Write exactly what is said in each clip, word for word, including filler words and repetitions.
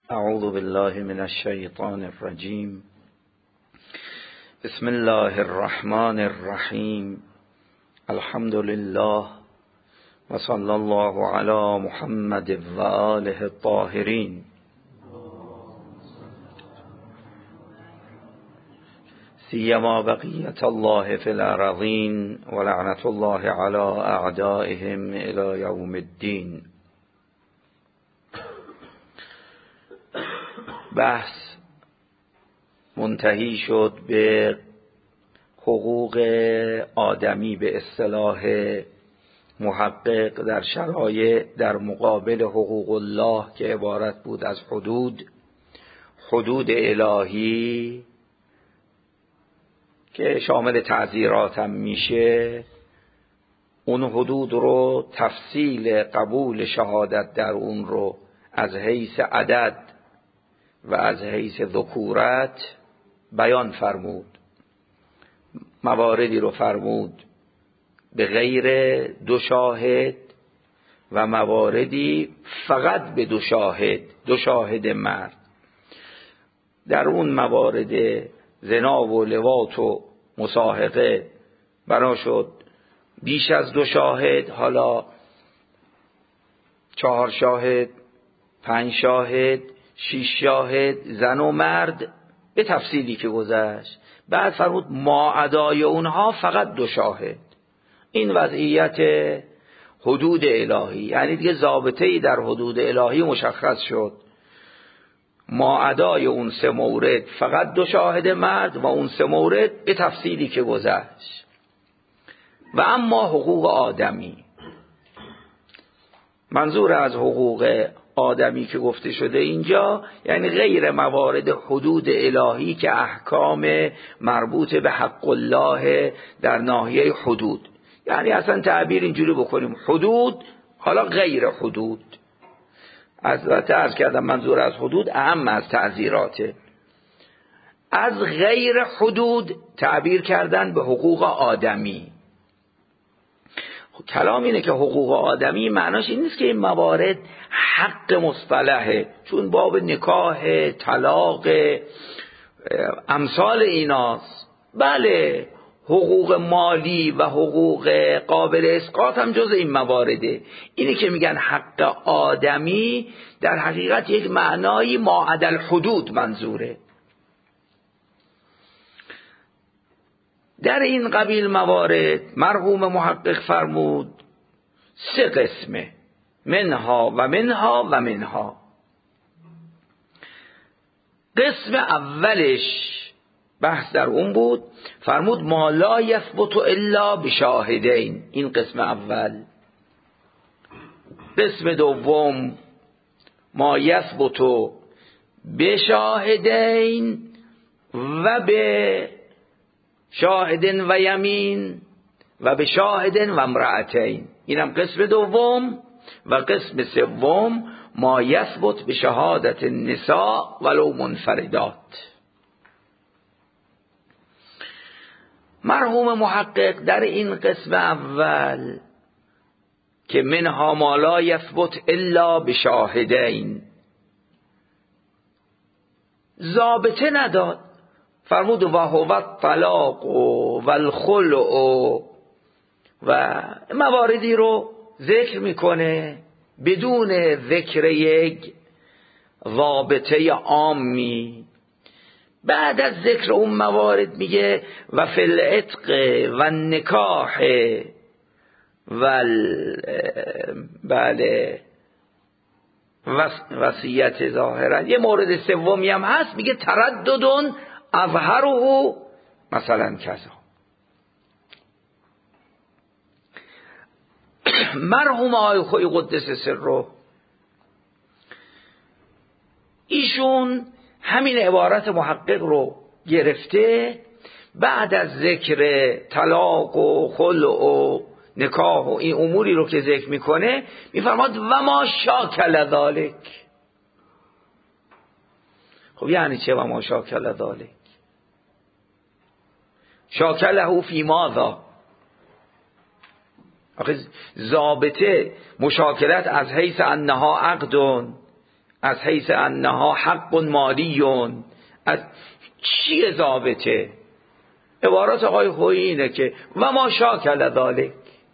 اعوذ بالله من الشیطان الرجیم. بسم الله الرحمن الرحیم. الحمد لله و صلی الله علی محمد و آله الطاهرین. سیما بقیت الله فی الارضین و لعنت الله علی اعدائهم الی یوم الدین. بحث منتهی شد به حقوق آدمی به اصطلاح محقق در شرایع در مقابل حقوق الله که عبارت بود از حدود حدود الهی که شامل تعزیرات هم میشه. اون حدود رو تفصیل قبول شهادت در اون رو از حیث عدد و از حیث ذکورت بیان فرمود. مواردی رو فرمود به غیر دو شاهد و مواردی فقط به دو شاهد دو شاهد مرد. در اون موارد زنا و لواط و مصاحقه بنا شد بیش از دو شاهد، حالا چهار شاهد، پنج شاهد، شش شاهد، زن و مرد به تفصیلی که گذشت. بعد فرمود ما عدای اونها فقط دو شاهد. این وضعیت حدود الهی، یعنی دیگه ضابطه‌ای در حدود الهی مشخص شد. ما عدای اون سه مورد فقط دو شاهد مرد و اون سه مورد به تفصیلی که گذشت. و اما حقوق آدمی، منظور از حقوق آدمی که گفته شده اینجا یعنی غیر موارد حدود الهی که احکام مربوط به حق الله در ناحیه حدود، یعنی اصلا تعبیر اینجوری بکنیم حدود، حالا غیر حدود. از عرض کردم منظور از حدود اهم از تعزیراته. از غیر حدود تعبیر کردن به حقوق آدمی. کلام اینه که حقوق آدمی معناش این نیست که این موارد حق مصطلحه، چون باب نکاح، طلاق، امثال ایناست. بله حقوق مالی و حقوق قابل اسقاط هم جز این موارده. اینی که میگن حق آدمی در حقیقت یک معنایی ماعدل حدود منظوره. در این قبیل موارد مرحوم محقق فرمود سه قسمه، منها و منها و منها. قسم اولش بحث در اون بود، فرمود ما لا یثبت الا بشاهدین. این قسم اول. قسم دوم ما یثبت بشاهدین و به شاهدن و یمین و به شاهدن و امرأتین. اینم قسم دوم. و قسم سوم ما یثبت به شهادت النساء ولو منفردات. مرحوم محقق در این قسم اول که منها ما لا یثبت الا بشاهدین ضابطه نداد. فرمود و هو الطلاق و الخلع و مواردی رو ذکر میکنه بدون ذکر یک ضابطه عامی. بعد از ذکر اون موارد میگه و فی العتق و النکاح و بله وصیت ظاهرا. یه مورد سومی هم هست میگه ترددون اظهره مثلا کذا. مرحوم آقای خویی قدس سره ایشون همین عبارت محقق رو گرفته، بعد از ذکر طلاق و خلع و نکاح و این اموری رو که ذکر میکنه میفرماد و ما شاکل ذالک. خب یعنی چه و ما شاکل ذالک؟ شاکله فی ماذا؟ آخه ضابطه مشاکلت از حیث انها عقدون از حیث انها حق مالیون. از چیه ضابطه؟ عبارات آقای خویی اینه که و ما شاکل ذالک.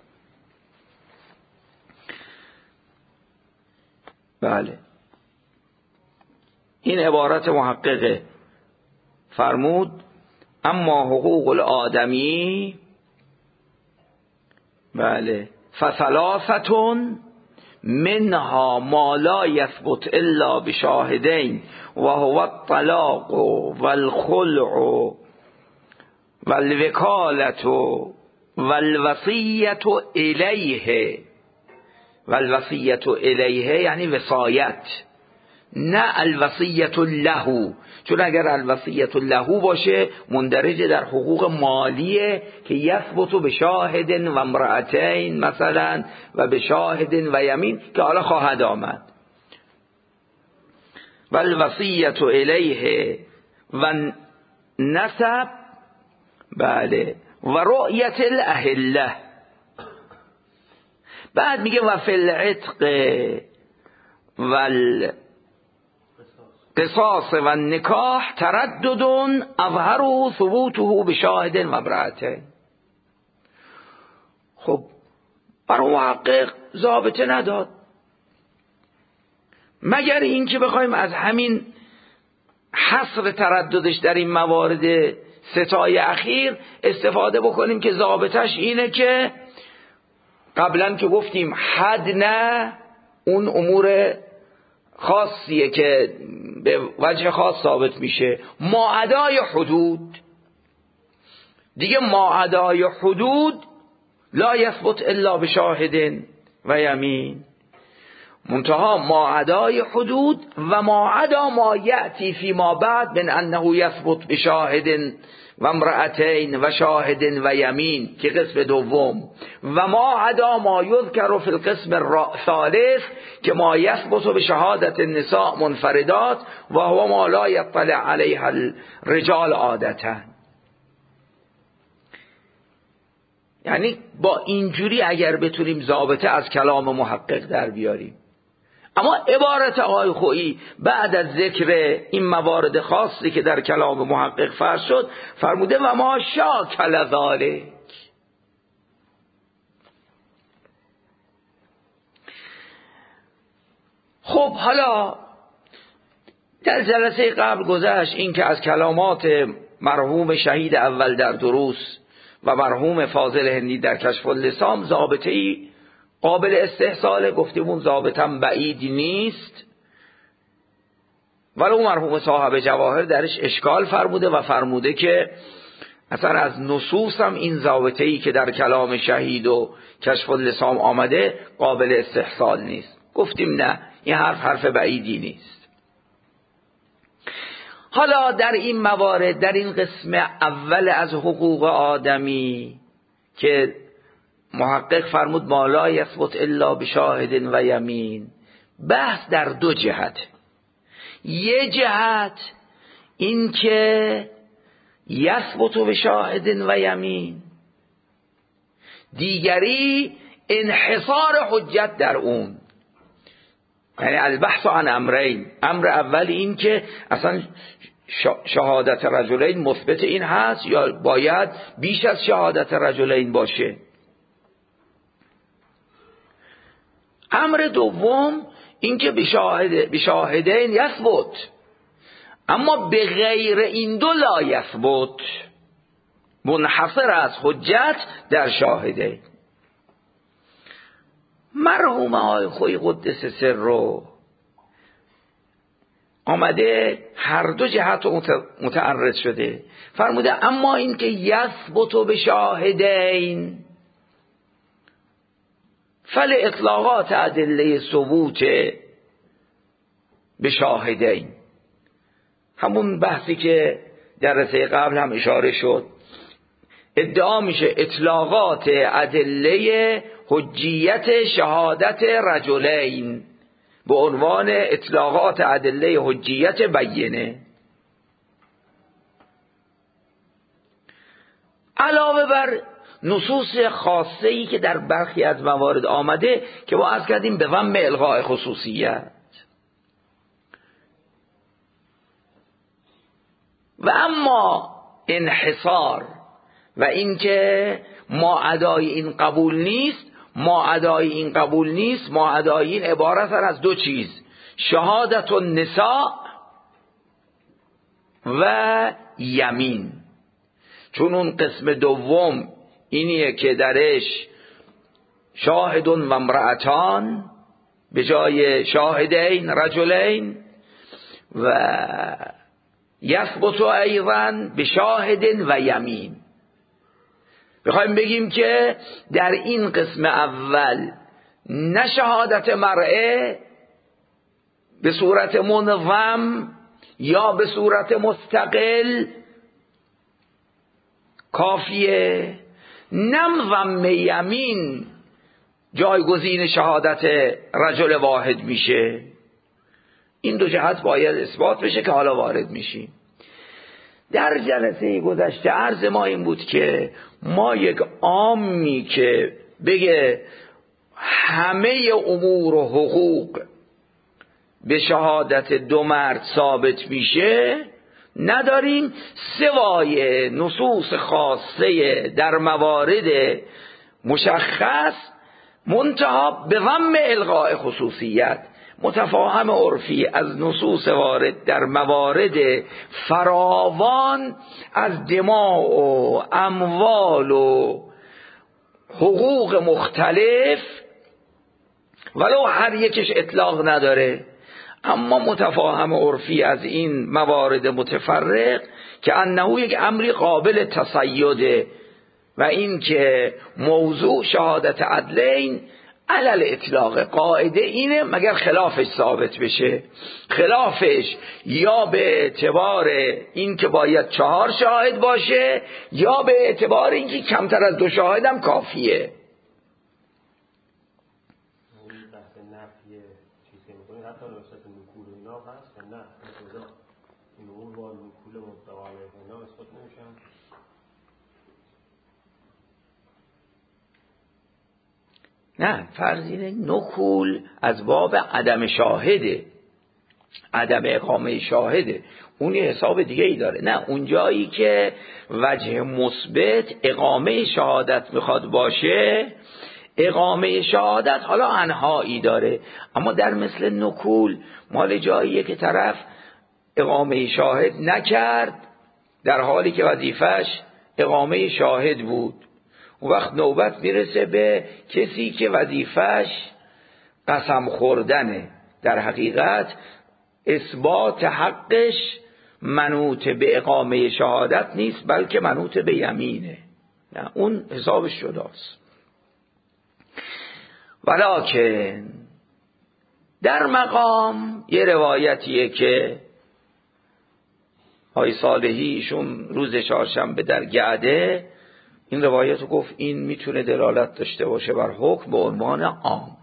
بله این عبارت محققه. فرمود اما حقوق الآدمی بله فثلاثتون منها ما لا یثبت الا بشاهدین و هو الطلاق والخلع والوکالة والوصیة الیه. والوصیة الیه یعنی وصایت، نه الوصیة له، چون اگر الوصیة له باشه مندرج در حقوق مالیه که یثبت به شاهد و امرأتین مثلا و به شاهد و یمین که حالا خواهد آمد. والوصیة الیه و نسب بله و رؤیت الاهله. بعد میگه و فی العتق وال قصاص و نکاح ترددون اظهروا ثبوته بشاهد و امرأتین. خب برای محقق ضابطه نداد مگر این که بخوایم از همین حصر ترددش در این موارد ستای اخیر استفاده بکنیم که ضابطش اینه که قبلا که گفتیم حد نه، اون امور خاصیه که به وجه خاص ثابت میشه. ماعدای حدود دیگه، ماعدای حدود لا یثبت الا بشاهد و یمین. منتها ماعدای حدود و ماعدا ما یأتی فی ما بعد من انه یثبت بشاهد و امرأتین و شاهد و یمین که قسم دوم، و ما عدا ما یذکر فی القسم الثالث که ما یثبت بشهادت النساء منفردات و هو ما لا یطلع علیها الرجال عادتا. یعنی با اینجوری اگر بتونیم ضابطه از کلام محقق در بیاریم. اما عبارت آقای خویی بعد از ذکر این موارد خاصی که در کلام محقق فرض شد فرموده و ما شاکل ذالک. خب حالا در جلسه قبل گذشت این که از کلامات مرحوم شهید اول در دروس و مرحوم فاضل هندی در کشف اللسان ضابطه‌ای قابل استحصال، گفتیم اون ضابطم بعید نیست، ولی اون مرحوم صاحب جواهر درش اشکال فرموده و فرموده که اصلا از نصوص هم این ضابطه‌ای که در کلام شهید و کشف اللسان آمده قابل استحصال نیست. گفتیم نه، این حرف حرف بعیدی نیست. حالا در این موارد، در این قسم اول از حقوق آدمی که محقق فرمود ما لا یثبت الا بشاهد و یمین، بحث در دو جهت. یه جهت این که یثبت بشاهد و یمین، دیگری انحصار حجت در اون. یعنی البحث عن امرین، امر اول این که اصلا شهادت رجلین مثبت این هست یا باید بیش از شهادت رجلین باشه. امر دوم این که بشاهد بشاهدین یثبت، اما به غیر این دو لا یثبت، منحصر از حجت در شاهدین. مرحوم آقای خویی قدس سر رو آمده هر دو جهت متعرض شده، فرموده اما این که یثبت بشاهدین فل اطلاقات ادله ثبوت بشاهدین، همون بحثی که جلسه قبل هم اشاره شد، ادعا میشه اطلاقات ادله حجیت شهادت رجلین به عنوان اطلاقات ادله حجیت بینه، علاوه بر نصوص خاصه‌ای که در برخی از موارد آمده که ما عرض کردیم به ضمن الغاء خصوصیت. و اما انحصار و اینکه ما ادای این قبول نیست، ما ادای این قبول نیست، ما ادای این عبارت از دو چیز، شهادت النساء و یمین. چون اون قسم دوم اینیه که درش شاهد و امرأتان به جای شاهدین رجلین و یثبت ایضا به شاهد و یمین. بخوایم بگیم که در این قسم اول نه شهادت مرئه به صورت منظم یا به صورت مستقل کافیه، نم یمین جایگزین شهادت رجل واحد میشه. این دو جهت باید اثبات بشه که حالا وارد میشیم. در جلسه گذشته عرض ما این بود که ما یک عامی که بگه همه امور و حقوق به شهادت دو مرد ثابت میشه نداریم، سوای نصوص خاصه در موارد مشخص منتها به ضم الغاء خصوصیت. متفاهم عرفی از نصوص وارد در موارد فراوان از دماء و اموال و حقوق مختلف ولو هر یکش اطلاق نداره، اما متفاهم عرفی از این موارد متفرق که انه یک امری قابل تصیده و این که موضوع شهادت عدلین علل اطلاق قاعده اینه مگر خلافش ثابت بشه. خلافش یا به اعتبار این که باید چهار شاهد باشه یا به اعتبار این که کمتر از دو شاهد هم کافیه. نه، فرض اینه نکول از باب عدم شاهده، عدم اقامه شاهده، اون یه حساب دیگه ای داره. نه، اون جایی که وجه مثبت اقامه شهادت میخواد باشه، اقامه شهادت حالا انهایی داره، اما در مثل نکول مال جاییه که طرف اقامه شاهد نکرد در حالی که وظیفش اقامه شاهد بود. اون وقت نوبت میرسه به کسی که وظیفش قسم خوردنه، در حقیقت اثبات حقش منوط به اقامه شهادت نیست بلکه منوط به یمینه. نه، اون حسابش جداست. ولکن در مقام یه روایتیه که آقای صالحی ایشون روز چهارشنبه در گعده این روایت رو گفت این میتونه دلالت داشته باشه بر حکم به عنوان عام،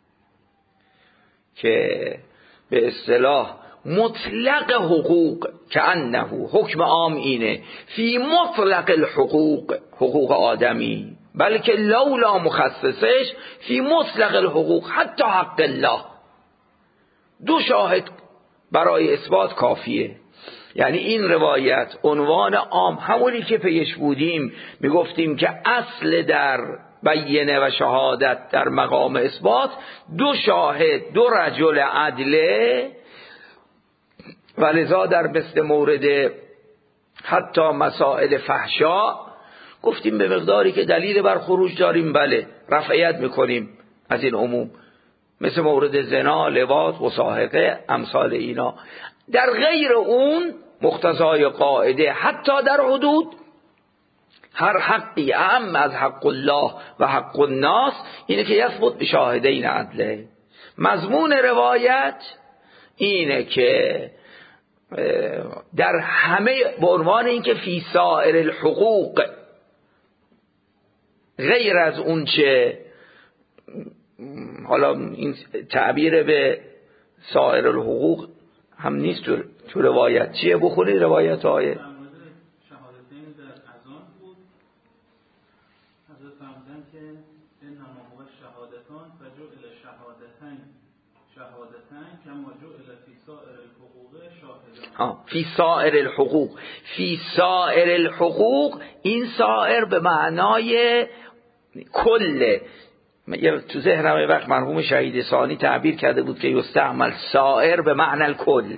که به اصطلاح مطلق حقوق که انه حکم عام اینه فی مطلق الحقوق، حقوق آدمی، بلکه لولا مخصصش فی مطلق الحقوق حتی حق الله، دو شاهد برای اثبات کافیه. یعنی این روایت عنوان عام، همونی که پیش بودیم میگفتیم که اصل در بینه و شهادت در مقام اثبات دو شاهد، دو رجل عدله، و لذا در مثل مورد حتی مسائل فحشا گفتیم به مقداری که دلیل بر خروج داریم بله رفعیت میکنیم از این عموم، مثل مورد زنا، لواط، مصاحقه، امثال اینا. در غیر اون مقتضای قاعده حتی در حدود هر حقی اهم از حق الله و حق الناس اینه که یثبت به شاهدین عدله. مضمون روایت اینه که در همه به عنوان اینکه فی سائر الحقوق، غیر از اون چه حالا این تعبیر به سائر الحقوق هم نیست تو, تو روایت چیه، بخونید روایت های شهادتین در اذان بود. حضرت فرمودن که این نمامو شهادتان و جعل شهادتین شهادتین کما جعل فی سائر الحقوق شاهدان. فی سائر الحقوق. فی سائر الحقوق، این سائر به معنای کله. تو ذهنم وقت مرحوم شهید ثانی تعبیر کرده بود که یستعمل سائر به معنی الکل.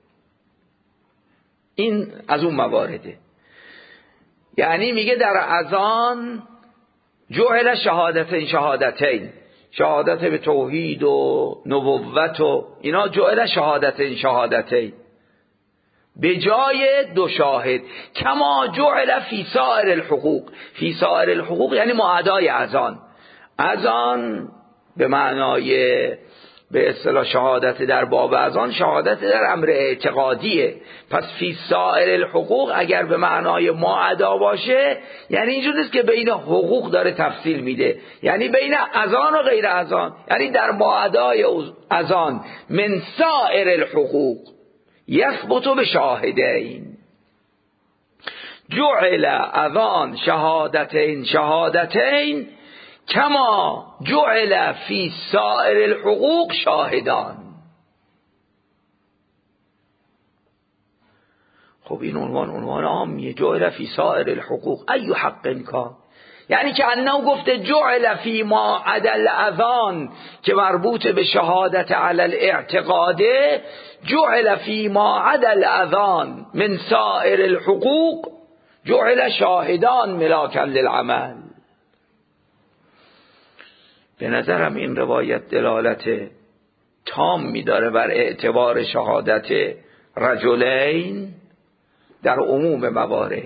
این از اون موارده. یعنی میگه در اذان جعل شهادتین شهادتین، شهادت به توحید و نبوت و اینا جعل شهادتین شهادتین، به جای دو شاهد. کما جعل فی سائر الحقوق. فی سائر الحقوق یعنی معادای اذان. اذان به معنای به اصطلاح شهادت در باب اذان، شهادت در امر اعتقادیه. پس فی سائر الحقوق اگر به معنای معادا باشه، یعنی اینجور نیست که بین حقوق داره تفصیل میده، یعنی بین اذان و غیر اذان، یعنی در معادای اذان من سائر الحقوق یثبت به شاهدین. جعل اذان شهادتین شهادتین کما جعل فی سائر الحقوق شاهدان. خب این عنوان عنوان عامیه. جعل فی سائر الحقوق ای حق کان، یعنی که انه گفته جعل فی ما عدا الاذان که مربوط به شهادت علی الاعتقاده، جعل فی ما عدا الاذان من سائر الحقوق جعل شاهدان ملاکا للعمل. به نظرم این روایت دلالت تام می‌داره بر اعتبار شهادت رجلین در عموم موارد.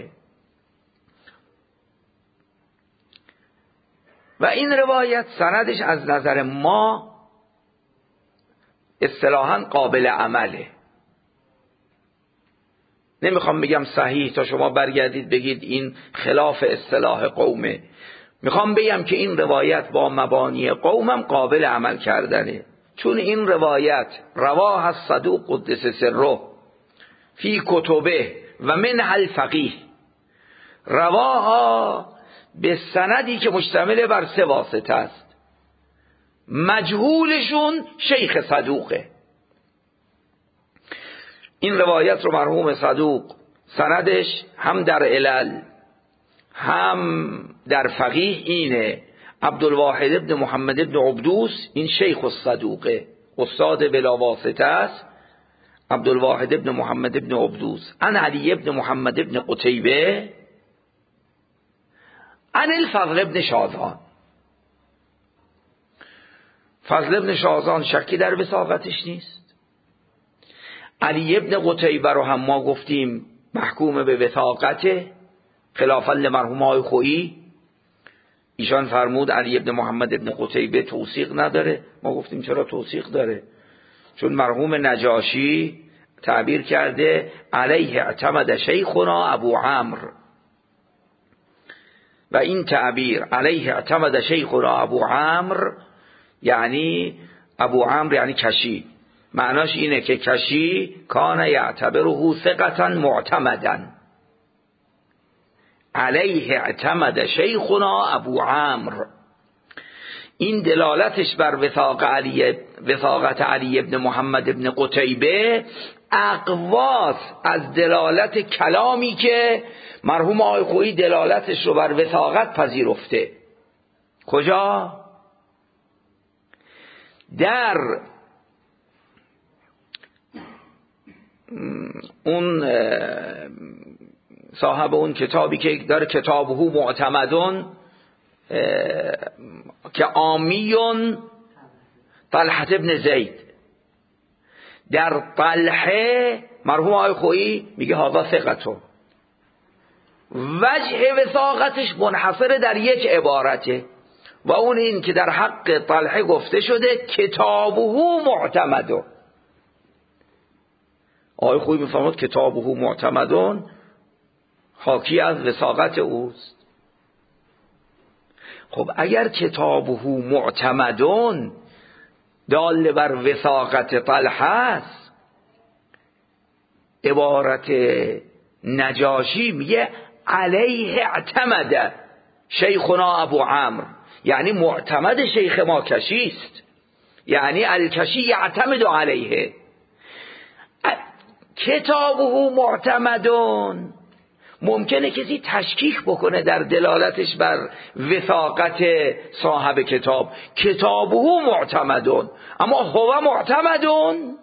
و این روایت سندش از نظر ما اصطلاحاً قابل عمله. نمیخوام بگم صحیح تا شما برگردید بگید این خلاف اصطلاح قومه. میخوام بگم که این روایت با مبانی قومم قابل عمل کردنه، چون این روایت رواه الصدوق قدس سره فی کتبه و منها الفقیه، رواها به سندی که مشتمل بر سه واسطه است. مجهولشون شیخ صدوقه. این روایت رو مرحوم صدوق سندش هم در علل هم در فقیه اینه. عبدالواحد ابن محمد ابن عبدوس، این شیخ الصدوقه، استاد بلا واسطه است. عبدالواحد ابن محمد ابن عبدوس عن علی ابن محمد ابن قتیبه عن الفضل ابن شازان. فضل ابن شازان شکی در وثاقتش نیست. علی ابن قتیبه رو هم ما گفتیم محکوم به وثاقته، خلافا لمرحوم آقای خویی. ایشان فرمود علی ابن محمد ابن قتیبه توثیق نداره. ما گفتیم چرا توثیق داره؟ چون مرحوم نجاشی تعبیر کرده علیه اعتمد شیخنا ابو عمرو، و این تعبیر علیه اعتمد شیخنا ابو عمرو یعنی ابو عمرو یعنی کشی، معناش اینه که کشی کان یعتبره ثقتا معتمدا. علیه اعتمد شیخنا ابو عمرو، این دلالتش بر وثاق علی، وثاقت علی ابن محمد ابن قتیبه اقواس از دلالت کلامی که مرحوم آقای خویی دلالتش رو بر وثاقت پذیرفته. کجا؟ در اون صاحب اون کتابی که داره کتابه معتمدون که آمیون طلحه ابن زید، در طلحه مرحوم آقای خویی میگه هذا ثقته. وجه وثاقتش منحصر در یک عبارته و اون این که در حق طلحه گفته شده کتابه معتمدون. آقای خویی میفرماد کتابه معتمدون حاکی از وثاقت اوست. خب اگر کتابه معتمدون دال بر وثاقت طلحه است، عبارت نجاشی میگه علیه اعتمد شیخنا ابو عمرو، یعنی معتمد شیخ ما کشیست، یعنی الکشی یعتمد علیه. کتابه معتمدون. ممکنه کسی تشکیک بکنه در دلالتش بر وثاقت صاحب کتاب، کتابه معتمدون، اما هو معتمدون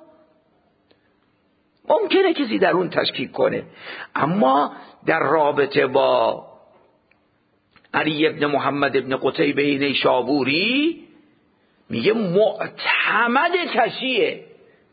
ممکنه کسی در اون تشکیک کنه. اما در رابطه با علی ابن محمد ابن قتیبه نیشابوری میگه معتمد کشیه،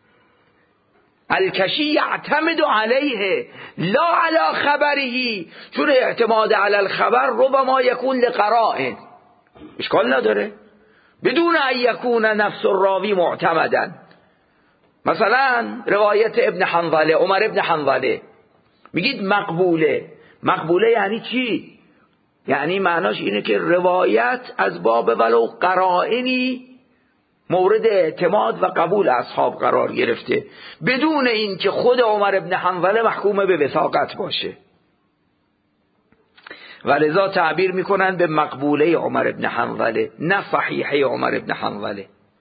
الکشی یعتمد علیه لا علی خبره، چون اعتماد علی الخبر ربما یکون لقرائن، اشکال نداره بدون ان یکون نفس الراوی معتمدا. مثلا روایت ابن حنظله، عمر ابن حنظله، میگید مقبوله. مقبوله یعنی چی؟ یعنی معناش اینه که روایت از باب ولو قرائنی مورد اعتماد و قبول اصحاب قرار گرفته، بدون اینکه خود عمر ابن حنظله محکوم به وثاقت باشه، ولذا تعبیر میکنن به مقبوله عمر ابن حنظله، نه صحیحه عمر ابن حنظله.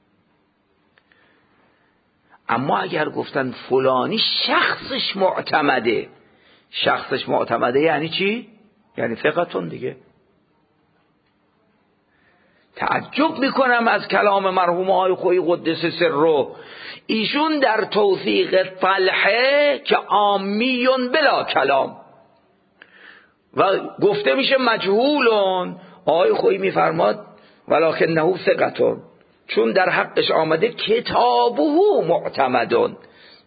اما اگر گفتن فلانی شخصش معتمده، شخصش معتمده یعنی چی؟ یعنی ثقتون دیگه. تعجب میکنم از کلام مرحوم آقای خویی قدس سره، ایشون در توثیق طلحه که عامیون بلا کلام و گفته میشه مجهولون، آقای خویی میفرماد ولکنه ثقتون، چون در حقش آمده کتابه معتمدون.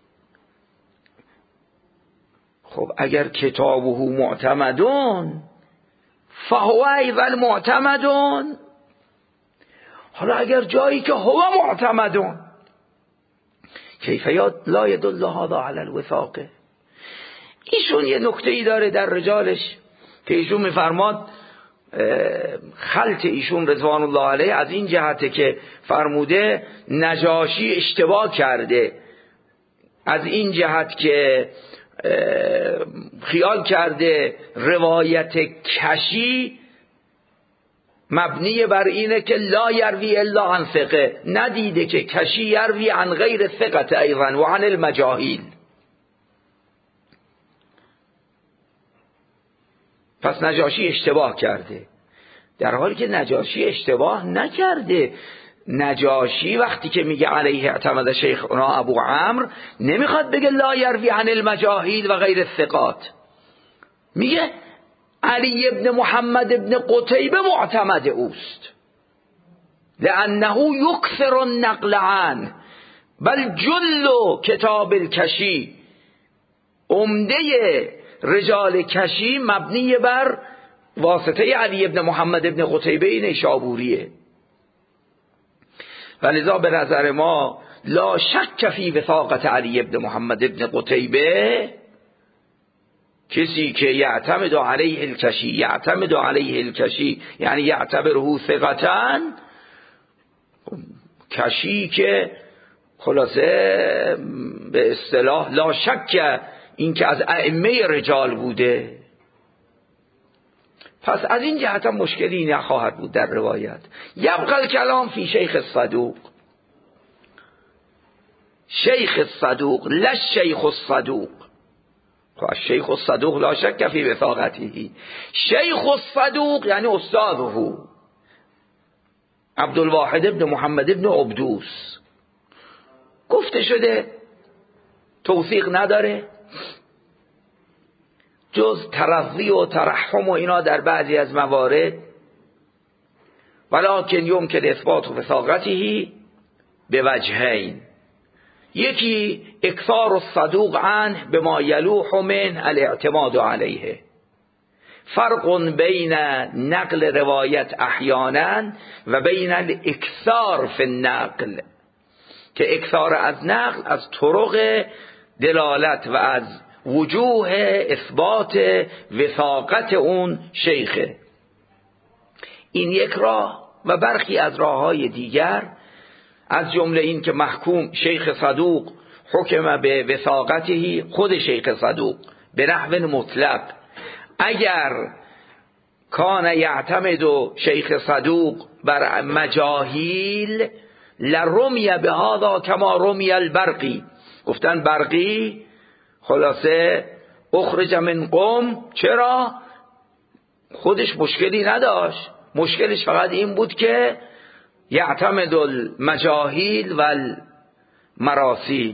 خب اگر کتابه معتمدون فهو ایضا معتمدون. حالا اگر جایی که هو معتمدون، کیف لا يدل هذا على الوثاقه. ایشون یه نکته ای داره در رجالش که ایشون میفرماد خلط ایشون رضوان الله علیه از این جهته که فرموده نجاشی اشتباه کرده، از این جهت که خیال کرده روایت کشی مبنی بر اینه که لا یروی الا عن ثقه، ندیده که کشی یروی عن غیر ثقه ایضا و عن المجاهیل. پس نجاشی اشتباه کرده، در حالی که نجاشی اشتباه نکرده. نجاشی وقتی که میگه علیه اعتمد شیخنا ابو عمرو نمیخواد بگه لا یروی عن المجاهیل و غیر الثقات، میگه علی ابن محمد ابن قتیبه معتمد اوست لانه یکثر النقل عنه، بل جل کتاب الکشی، عمده رجال کشی مبنی بر واسطه علی ابن محمد ابن قتیبه نیشابوریه. ولذا به نظر ما لا شک فی وثاقت علی ابن محمد ابن قتیبه، کسی که یعتمد علیه الکشی، یعتمد علیه الکشی یعنی یعتبره ثقتن، کشی که خلاصه به اصطلاح لا شک این که از ائمه رجال بوده، پس از این جهت هم مشکلی نخواهد بود در روایت. یبقى الکلام فی شیخ الصدوق، شیخ الصدوق لا شیخ الصدوق. خب شیخ الصدوق لا شک فی وثاقته، شیخ الصدوق یعنی استاذه عبدالواحد ابن محمد ابن عبدوس. گفته شده توثیق نداره جز ترضی و ترحم و اینا در بعضی از موارد، ولکن یمکن اثبات وثاقته به وجهین، یکی اکثار الصدوق عنه بما یلوح من الاعتماد علیه، فرق بین نقل روایت احیانا و بین الاکثار فی النقل، که اکثار از نقل از طرق دلالت و از وجوه اثبات وثاقت اون شیخه. این یک راه و برخی از راههای دیگر، از جمله این که محکوم شیخ صدوق حکم به وثاقته، خود شیخ صدوق به نحو مطلق اگر کان یعتمد شیخ صدوق بر مجاهیل لرمی به هذا کما رمی البرقی، گفتن برقی خلاصه اخرج من قوم. چرا؟ خودش مشکلی نداشت، مشکلش فقط این بود که یعتمد المجاهیل و المراسیل.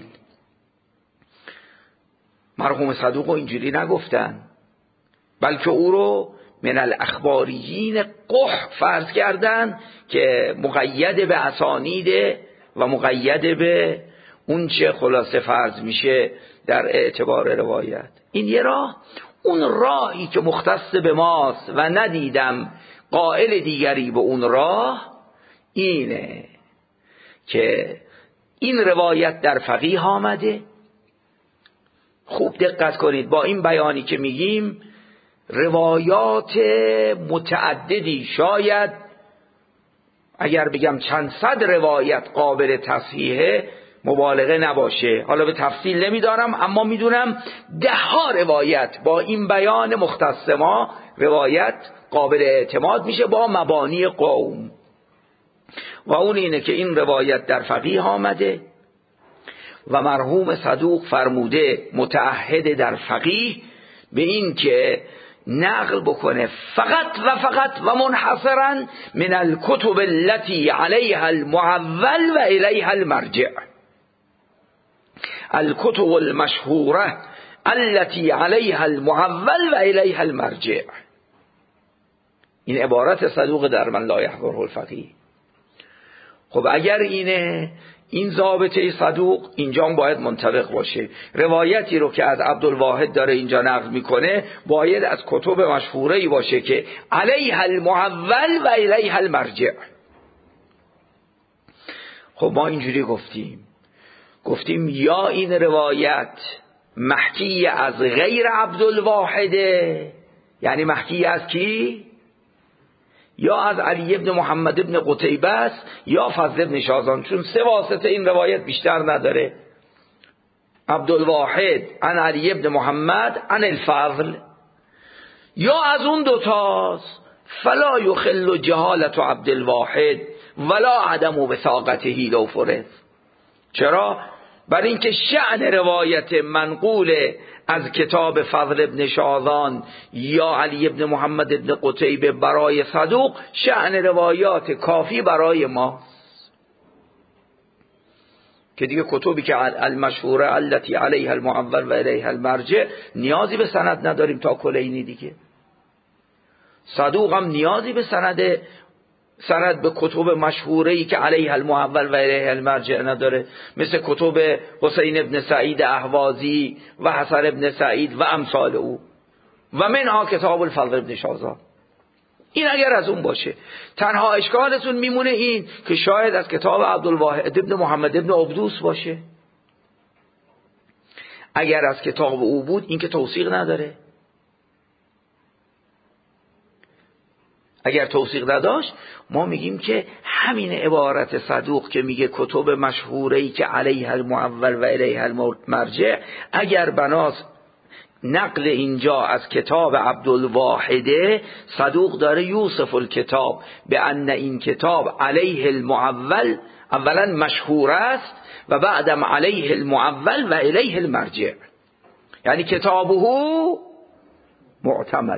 مرحوم صدوق اینجوری نگفتن، بلکه او رو من الاخباریین قح فرض کردن که مقید به اسانید و مقید به اون چه خلاصه فرض میشه در اعتبار روایت. این یه راه. اون راهی که مختص به ماست و ندیدم قائل دیگری به اون راه اینه که این روایت در فقیه آمده. خوب دقت کنید، با این بیانی که میگیم روایات متعددی، شاید اگر بگم چند صد روایت قابل تصحیحه مبالغه نباشه، حالا به تفصیل نمیدارم، اما میدونم ده ها روایت با این بیان مختص ما روایت قابل اعتماد میشه با مبانی قوم. و اون اینه که این روایت در فقیه آمده و مرحوم صدوق فرموده متعهد در فقیه به این که نقل بکنه فقط و فقط و منحصرا من الکتب التي علیها المعول و الیها المرجع، الکتب المشهوره التي علیها المعول و الیها المرجع. این عبارت صدوق در من لا یحضره الفقیه. خب اگر اینه، این ضابطه صدوق اینجا باید منطبق باشه. روایتی رو که از عبدالواحد داره اینجا نقل میکنه باید از کتب مشهوره‌ای باشه که علیها المعول و الیها المرجع. خب ما اینجوری گفتیم گفتیم یا این روایت محکی از غیر عبدالواحده، یعنی محکی از کی؟ یا از علی ابن محمد ابن قتیبه است یا فضل ابن شازان، چون سه واسطه این روایت بیشتر نداره. عبدالواحد عن علی ابن محمد عن الفضل، یا از اون دوتاست فلا یخل جهالت عبدالواحد ولا عدم وثاقته لو فرض. چرا؟ برای اینکه شأن روایت منقول از کتاب فضل ابن شازان یا علی ابن محمد ابن قتیبه برای صدوق شأن روایات کافی برای ما که دیگه کتبی که المشهوره التي علیها المعول و الیها المرجع نیازی به سند نداریم تا کلینی دیگه. صدوق هم نیازی به سند سند به کتب مشهوره‌ای که علیها المعول و الیها المرجع نداره، مثل کتب حسین ابن سعید اهوازی و حسن ابن سعید و امثال او و منها کتاب الفضل ابن شازان. این اگر از اون باشه. تنها اشکالتون میمونه این که شاید از کتاب عبدالواحد ابن محمد ابن عبدوس باشه. اگر از کتاب او بود این که توثیق نداره. اگر توثیق نداشت ما میگیم که همین عبارت صدوق که میگه کتب مشهوره‌ای که علیها المعول و الیها المرجع، اگر بناس نقل اینجا از کتاب عبدالواحده، صدوق داره یوسف الکتاب به ان این کتاب علیه المعول اولا مشهور است و بعدم علیه المعول و الیه المرجع، یعنی کتابه معتمد،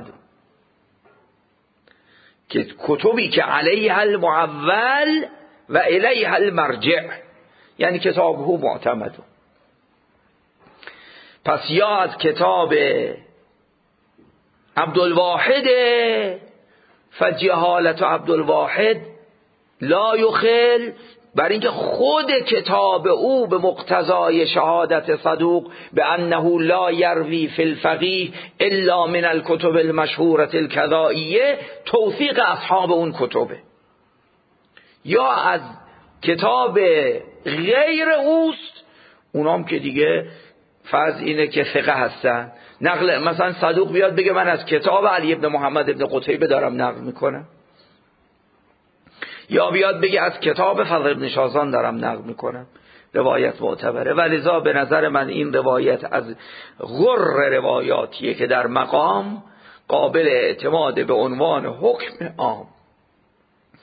که کتبی که علیها المعول و الیها المرجع یعنی کتابه معتمد. پس یا از کتاب عبدالواحد فجهالت عبدالواحد لا یخل، بر اینکه خود کتاب او به مقتضای شهادت صدوق به انه لا یروی فی الفقیه الا من الکتب المشهوره الکذائیه توثیق اصحاب اون کتبه، یا از کتاب غیر اوست، اونام که دیگه فرض اینه که ثقه هستن. نقل مثلا صدوق بیاد بگه من از کتاب علی ابن محمد ابن قتیبه دارم نقل میکنم، یا بیاد بگه از کتاب فضل ابن شازان دارم نقل میکنم، روایت معتبره. ولذا به نظر من این روایت از غر روایاتیه که در مقام قابل اعتماد به عنوان حکم عام.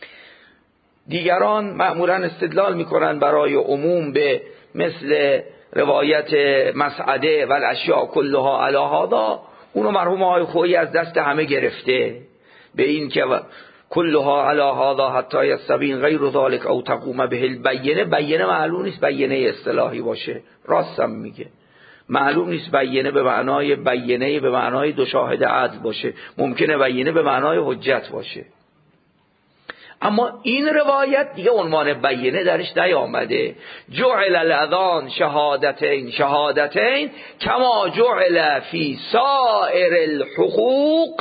دیگران معمولا استدلال میکنن برای عموم به مثل روایت مسعده و الاشیاء کلها علی هذا، اونو مرحوم آقای خویی از دست همه گرفته به این که کلها علی هذا حتی یستبین غیر ذلک او تقوم به البینه. بینه معلوم نیست بینه اصطلاحی باشه، راستم میگه، معلوم نیست بینه به معنای بینه به معنای دو شاهد عدل باشه، ممکنه بینه به معنای حجت باشه. اما این روایت دیگه عنوان بینه درش نیامده. جعل الاذان شهادتین شهادتین کما جعل فی سائر الحقوق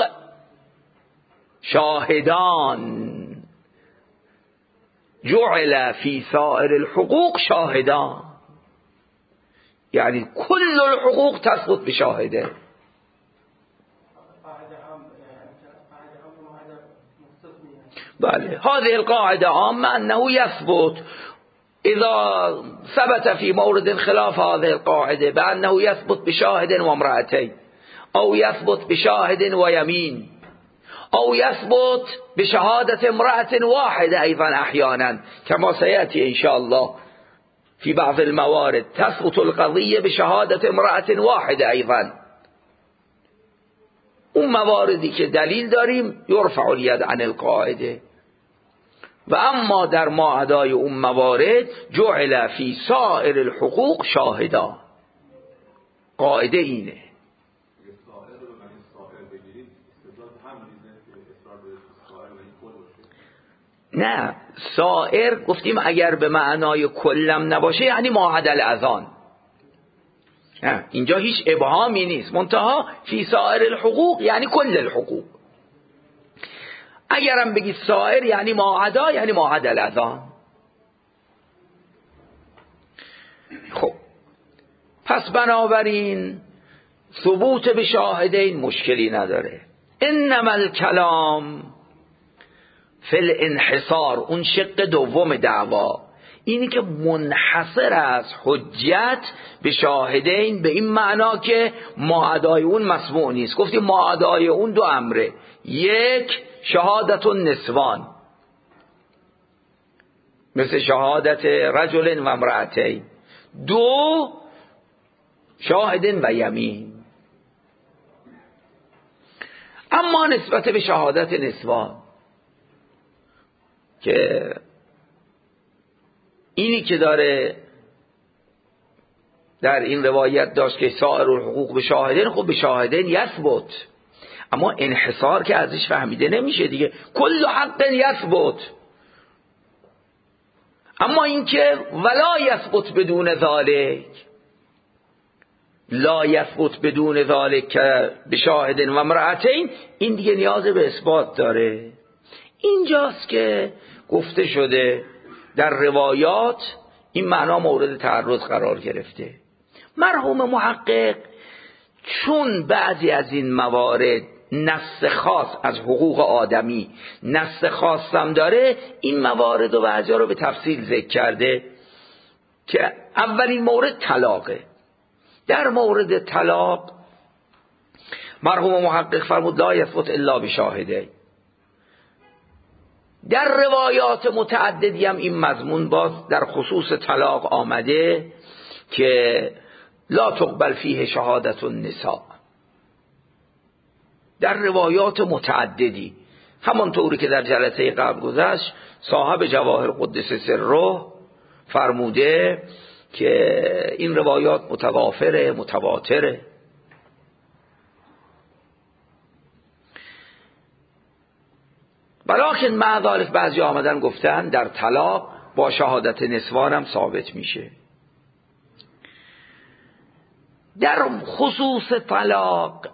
شاهدان. جعل فی سائر الحقوق شاهدان یعنی کل الحقوق تثبت بشاهده. بله، هذه القاعده عامه انه يثبت اذا ثبت في مورد خلاف هذه القاعده بانه يثبت بشاهد وامرأتين او يثبت بشاهد ويمين او يثبت بشهاده امرأة واحده ايضا احيانا كما سياتي ان شاء الله في بعض الموارد تثبت القضيه بشهاده امرأة واحده ايضا. اون مواردی که دلیل داریم یرفع الید عن القاعده. و اما در ماعدای اون موارد جعل فی سائر الحقوق شاهدا. قاعده اینه. نه، سائر گفتیم اگر به معنای کلم نباشه یعنی ماعد الاذان. اینجا هیچ ابهامی نیست، منتها فی سائر الحقوق یعنی کل الحقوق. اگرم بگید سائر یعنی ماعدا یعنی ماعد الاذان. خب پس بنابراین ثبوت به شاهدین مشکلی نداره. انما الکلام فی الانحصار، اون شق دوم دعوا اینی که منحصر از حجت به شاهدین به این معنا که ماعدای اون مسموع نیست. گفتیم ماعدای اون دو امره، یک شهادت النسوان مثل شهادت رجل و امرأتین، دو شاهد و یمین. اما نسبت به شهادت نسوان که اینی که داره در این روایت داشت که سائر الحقوق به شاهدین، خب به شاهدین یثبت، اما انحصار که ازش فهمیده نمیشه دیگه، کل حق یثبت. اما اینکه ولا یثبت بدون ذالک، لا یثبت بدون ذالک که به شاهدین و امرأتین، این دیگه نیاز به اثبات داره. اینجاست که گفته شده در روایات این معنا مورد تعرض قرار گرفته. مرحوم محقق چون بعضی از این موارد نص خاص از حقوق آدمی نص خاص هم داره، این موارد و بعضی رو به تفصیل ذکر کرده که اولین مورد طلاقه. در مورد طلاق مرحوم محقق فرمود لا یثبت الا بشاهده. در روایات متعددی هم این مضمون باز در خصوص طلاق آمده که لا تقبل فیه شهادت النساء. در روایات متعددی، همانطوری که در جلسه قبل گذشت صاحب جواهر قدس سره فرموده که این روایات متوافره متواتره. بلکن مع ذلک بعضی آمدن گفتن در طلاق با شهادت نسوان هم ثابت میشه. در خصوص طلاق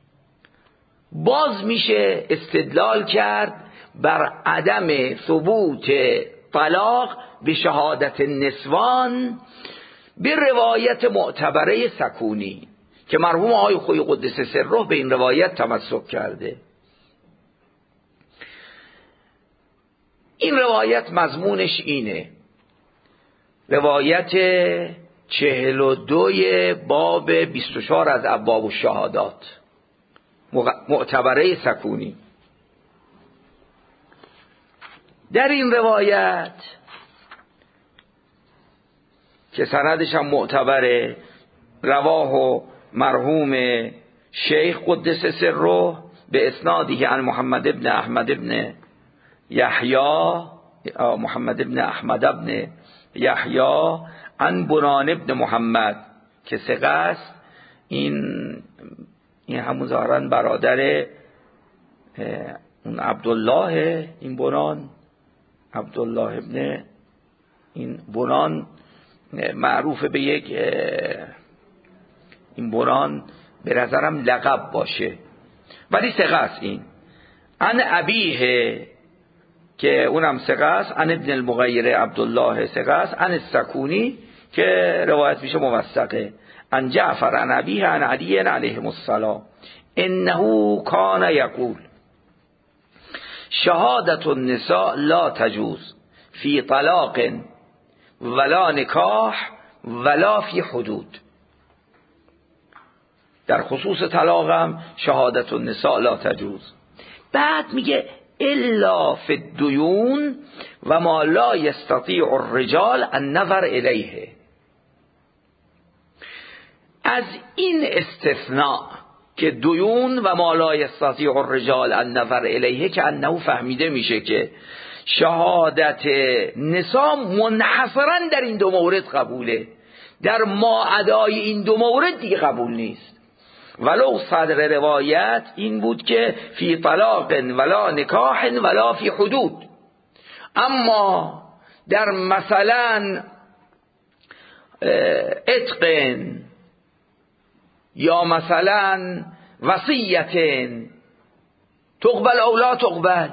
باز میشه استدلال کرد بر عدم ثبوت طلاق به شهادت نسوان به روایت معتبره سکونی که مرحوم آقای خوی قدس سره به این روایت تمسک کرده. این روایت مضمونش اینه، روایت چهل و دوی باب بیست و چهار از ابواب الشهادات معتبره سکونی. در این روایت که سندش هم معتبره، رواه و مرحوم شیخ قدس سره به اسنادی عن محمد ابن احمد ابن یحیی محمد ابن احمد ابن یحیی عن بنان ابن محمد که ثقه است. این این همون ظاهراً برادر اون عبدالله، این بنان عبدالله ابن این بنان معروف به یک این بنان به نظرم لقب باشه ولی ثقه است. این عن ابیه که اونم ثقه است، عن ابن المغیر عبدالله ثقه است، عن السکونی که روایت میشه موثقه، عن جعفر عن ابیه عن علی علیهم السلام انه کان یقول شهادت النساء لا تجوز فی طلاق ولا نکاح ولا فی حدود. در خصوص طلاقم شهادت النساء لا تجوز. بعد میگه الا فی الدیون و ما لا یستطیع الرجال النظر الیه. از این استثناء که دیون و ما لا یستطیع الرجال النظر الیه که انه فهمیده میشه که شهادت نساء منحصرا در این دو مورد قبوله، در ماعدای این دو مورد دیگه قبول نیست. ولو صدر روایت این بود که فی طلاق ولا نکاح ولا فی حدود، اما در مثلا عتق یا مثلا وصیت تقبل او لا تقبل،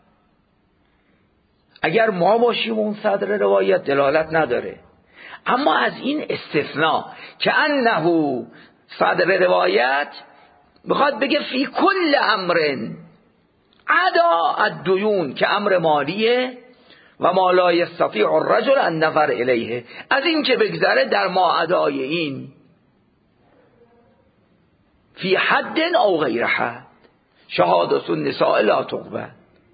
اگر ما باشیم اون صدر روایت دلالت نداره. اما از این استثناء که انه صدر روایت بخواد بگه فی کل امر عدا الدیون که امر مالیه و ما لا یستطیع الرجل النظر الیه، از این که بگذره در ماعدای این فی حد او غیر حد شهادت النساء لا تقبل.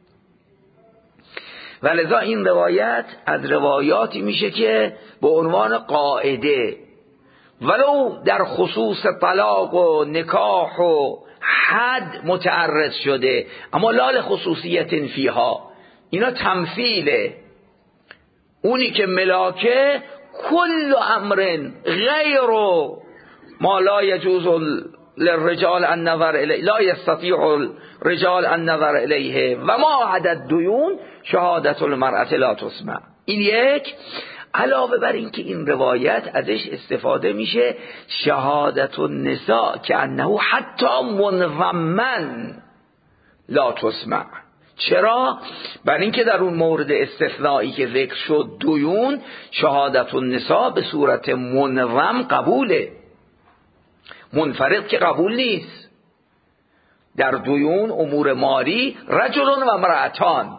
ولذا این روایت از روایاتی میشه که به عنوان قاعده ولو در خصوص طلاق و نکاح و حد متعرض شده اما لال خصوصیت فیها، اینا تمثیله. اونی که ملاکه کل امر غیر ما لا یجوز للرجال النظر الیه لا یستطیع الرجال النظر الیه و ما عدد دیون شهادت المرأة لا تسمع. این یک. علاوه بر این که این روایت ازش استفاده میشه شهادت النساء که انه حتی منضمن لا تسمع. چرا؟ برای اینکه در اون مورد استثنایی که ذکر شد دیون شهادت النساء به صورت منضم قبوله، منفرد که قبول نیست. در دیون امور مالی رجل و امرأتان،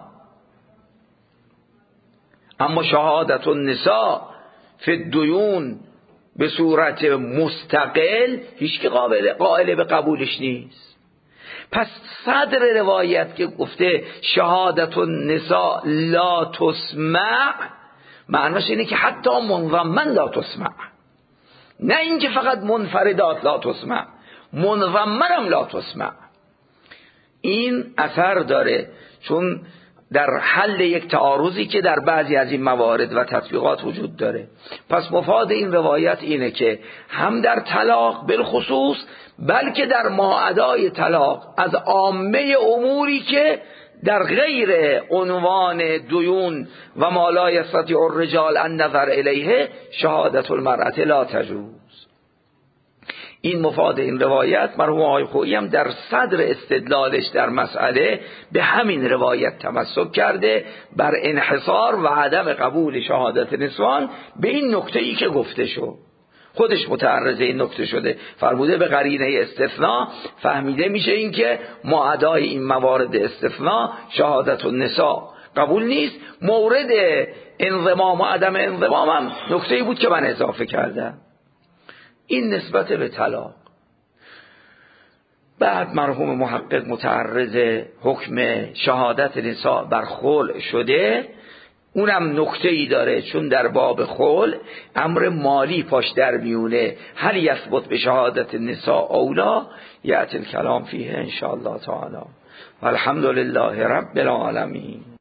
اما شهادت النساء فی الدیون به صورت مستقل هیچ که قابل قائل به قبولش نیست. پس صدر روایت که گفته شهادت النساء لا تسمع معناش اینه که حتی منضمن لا تسمع، نه اینکه فقط منفردات لا تسمع، منضمن هم لا تسمع. این اثر داره چون در حل یک تعارضی که در بعضی از این موارد و تطبیقات وجود داره. پس مفاد این روایت اینه که هم در طلاق بالخصوص بلکه در ماعدای طلاق از عامه اموری که در غیر عنوان دیون و ما لا یستطیع الرجال النظر الیه شهادت المرأة لا تجوز. این مفاد این روایت مرحوم آقای خویی هم در صدر استدلالش در مسئله به همین روایت تمسک کرده بر انحصار و عدم قبول شهادت نسوان به این نکته‌ای که گفته شد. خودش متعرض این نکته شده، فرموده به قرینه استثناء فهمیده میشه این که معادای این موارد استثناء شهادت النساء قبول نیست. مورد انضمام و عدم انضمام هم نکته‌ای بود که من اضافه کردم. این نسبت به طلاق. بعد مرحوم محقق متعرض حکم شهادت نساء بر خلع شده، اونم نکته ای داره، چون در باب خل امر مالی پاش در میونه. هل یثبت به شهادت النساء اولا یأتی الکلام فیه ان شاء الله تعالی. والحمد لله رب العالمین.